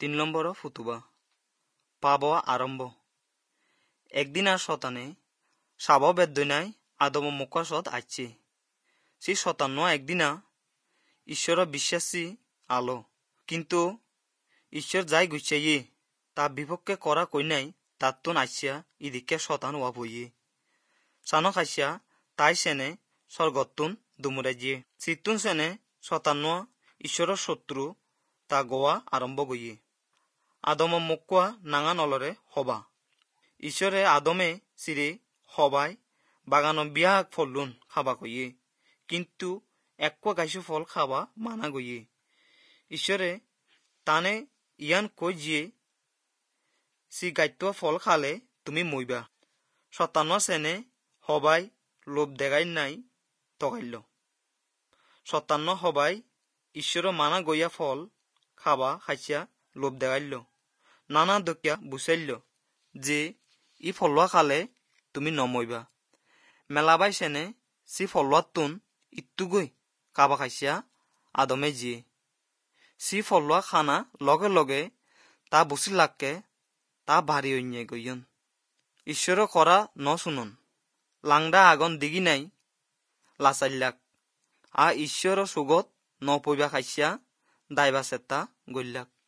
3 নম্বর ফুতুবা পাবো আরম্ভ একদিন আর শতানে সাব বেদনায় আদম মুখাসত আসছে সে শতান্ন একদিনা ঈশ্বর বিশ্বাসী আলো কিন্তু ঈশ্বর যাই গুছাইয়ে তা বিপক্ষে করা কই নাই তার তো নাইছিয়া ইদিকে শতান ওয়া বইয়ে সানো খাইছিয়া তাই সেনে স্বর্গতুন দুমুরে জিয়ে চিতুন সেনে শতান্ন ঈশ্বৰৰ শত্রু তা গোয়া আরম্ভ গইয়ে আদম মুকুয়া নাঙা নলরে হবা ঈশ্বরে আদমে চিরে হবাই বাগান বিয়া ফলুন খাবা কইয়ে কিন্তু একোয়া গাইছু ফল খাবা মানা গইয়ে ঈশ্বরে তানে ইয়ান কই জিয়ে সি গাইত ফল খালে তুমি মইবা শতান্ন সেনে হবাই লোভ দেখাই নাই তগাইল শতান্ন হবাই ঈশ্বর মানা গইয়া ফল খাবা খাইছিয়া লোভ দেখাইল নানা দকিয়া বুঝাইল যে ই ফলুয়া খালে তুমি নমইবা মেলাবাই সেনে সি ফলুয়ার তুন ইত্তুগই কাবা খাইছিয়া আদমে জিয়ে সি ফলুয়া খানা লগে লগে তা বুসি লাগকে তা ভারী অন্যায় গইয়ন ঈশ্বর করা ন শুনুন লাংডা আগন দিগি নাই লাচাইলাক ঈশ্বর সুগত ন পইবা খাইছিয়া দাইবা চেতা গইলাক